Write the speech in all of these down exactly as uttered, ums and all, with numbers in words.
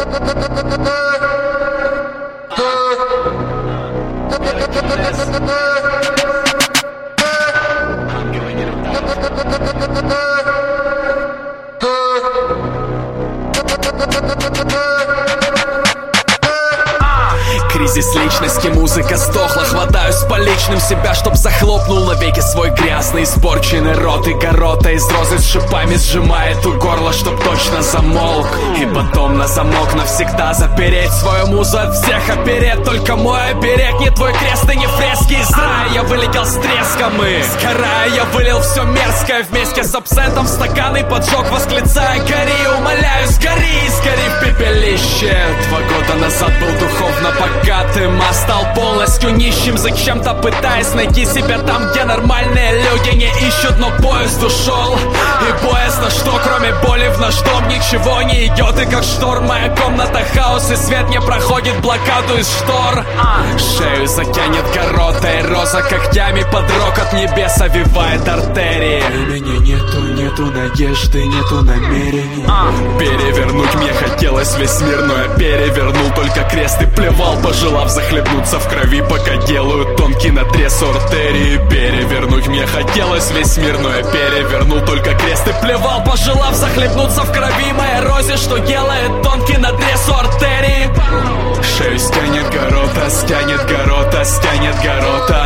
Кризис личности, музыка сдохла. Хватаюсь по личным себя, чтоб захлопнул навеки свой грязный, испорченный рот. И горота из розы с шипами сжимает у горла, чтоб точно замолк. И потом на замок навсегда запереть свою музу от всех оперет. Только мой оберег, не твой крест и не фрески из рая. Я вылетел с треском и сгорая, я вылил все мерзкое вместе с абсентом в стакан и поджег, восклицая: гори, умоляю, сгори, сгори в пепелище. Два года назад был духовно богатым, а стал полностью нищим, зачем-то пытаясь найти себя там, где нормальные люди не ищут. Но поезд ушел, и боязно, что кроме боли в наш дом ничего не идет. И как шторм моя комната хаос, и свет не проходит блокаду из штор. Шею затянет горота, и роза когтями под рокот небес овивает артерии. У меня нету, нету надежды, нету намерений перевернуть мне хотелось весь мир, но я перевернул только крест и плевал, пожелав захлебнуться в крови, пока делаю тонкий надрез у артерии. Перевернуть мне хотелось весь мир, но я перевернул только крест и плевал, пожелав захлебнуться в крови моей розе, что делает тонкий надрез у артерии. Шею стянет горота, стянет горота, стянет горота.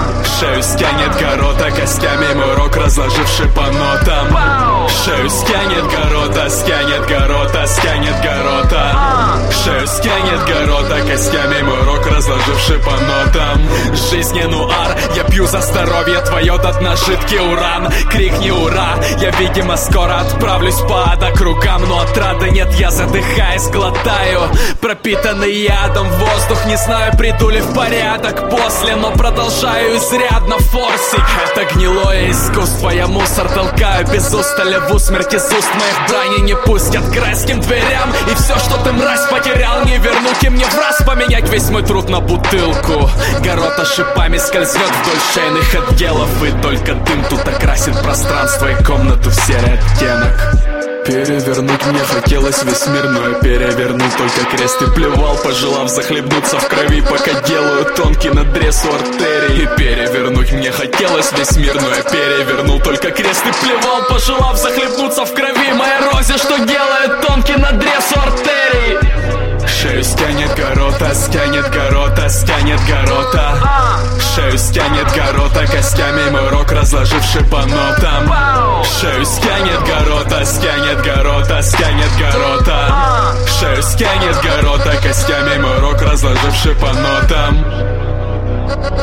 Шею стянет горота, костями мой рок разложивший по нотам. Шею стянет горота, стянет горота, стянет горота. Шею стянет горота, костями мой рок разложивший по нотам. Жизнь нуар, я пью за здоровье твое, до дна жидкий уран. Крикни ура, я видимо скоро отправлюсь по ада кругам, но отрады нет, я задыхаясь глотаю пропитанный ядом воздух. Не знаю, приду ли в порядок после, но продолжаю изрядно форсить это гнилое искусство. Я мусор толкаю без устали в усмерть из уст моих брани. Не пустят к райским дверям, и все, что ты, мразь, потерял, не вернуть. И мне в раз поменять весь мой труд на бутылку. Горота шипами скользет вдоль шейных отделов, и только дым тут окрасит пространство и комнату в серый оттенок. Перевернуть мне хотелось весь мир, но я перевернул только крест и плевал, пожелав захлебнуться в крови, пока делаю тонкий надрез у артерии. Перевернуть мне хотелось весь мир, но я перевернул только крест и плевал, пожелав захлебнуться в крови моей розе, что делает тонкий надрез у артерии. Шею стянет горота, стянет горота, стянет горота. Шею стянет горота, костями мой рок разложивший по нотам. Шею стянет горота, стянет горота, стянет горота. Шею стянет горота, костями мой рок разложивший по нотам.